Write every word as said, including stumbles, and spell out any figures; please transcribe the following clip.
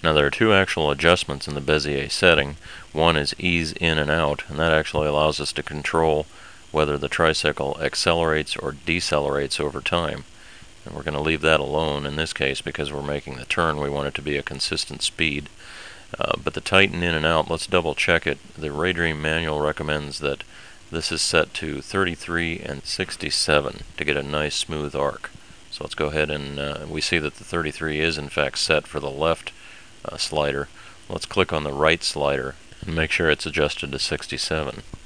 Now there are two actual adjustments in the Bezier setting. One is ease in and out, and that actually allows us to control whether the tricycle accelerates or decelerates over time. And we're going to leave that alone in this case because we're making the turn. We want it to be a consistent speed. Uh, but the tighten in and out, let's double check it. The Raydream manual recommends that this is set to thirty-three and sixty-seven to get a nice smooth arc. So let's go ahead and uh, we see that the thirty-three is in fact set for the left uh, slider. Let's click on the right slider and make sure it's adjusted to sixty-seven.